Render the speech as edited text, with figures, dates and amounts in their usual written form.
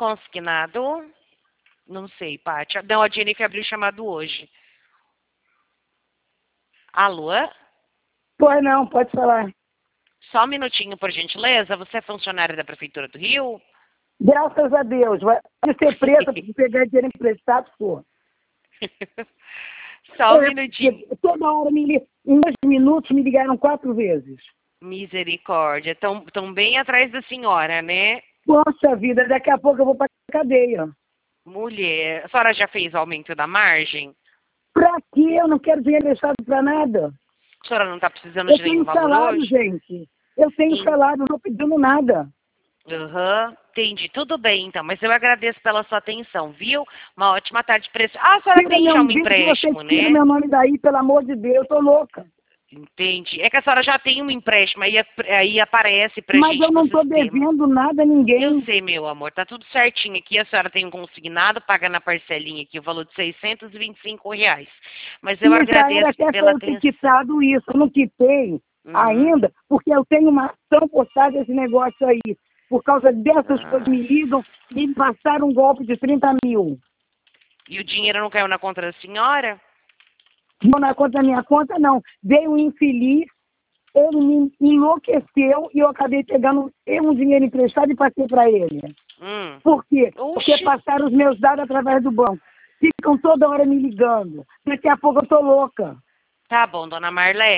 consignado? Não sei, Paty. Não, a Jennifer abriu o chamado hoje. Alô? Pois não, pode falar. Só um minutinho, por gentileza. Você é funcionária da Prefeitura do Rio? Graças a Deus. Vai ser presa por pegar dinheiro emprestado, pô. Só um minutinho. Toda hora, em 2 minutos, me ligaram 4 vezes. Misericórdia. Tão bem atrás da senhora, né? Poxa vida, daqui a pouco eu vou pra cadeia. Mulher, a senhora já fez o aumento da margem? Pra quê? Eu não quero dinheiro emprestado pra nada. A senhora não está precisando Eu de nenhum tenho valor salário, hoje? gente. Eu tenho salário, não estou pedindo nada. Aham, entendi. Tudo bem, então. Mas eu agradeço pela sua atenção, viu? Uma ótima tarde para esse... Ah, a senhora tem já um empréstimo, Você tira né? meu nome daí, pelo amor de Deus, eu tô louca. Entendi. É que a senhora já tem um empréstimo, aí aparece pra Mas gente eu no não estou sistema. devendo nada a ninguém. Eu sei, meu amor, tá tudo certinho aqui. A senhora tem um consignado, paga na parcelinha aqui o valor de R$ 625. Mas eu E já era agradeço até pela para eu ter atenção. quitado isso. Eu não quitei ainda, porque eu tenho uma ação por trás desse negócio aí. Por causa dessas coisas me ligam e me passaram um golpe de 30 mil. E o dinheiro não caiu na conta da senhora? Não na conta da minha conta, não. Veio um infeliz, ele me enlouqueceu e eu acabei pegando um dinheiro emprestado e passei para ele. Por quê? Porque passaram os meus dados através do banco. Ficam toda hora me ligando. Daqui a pouco eu tô louca. Tá bom, dona Marlene.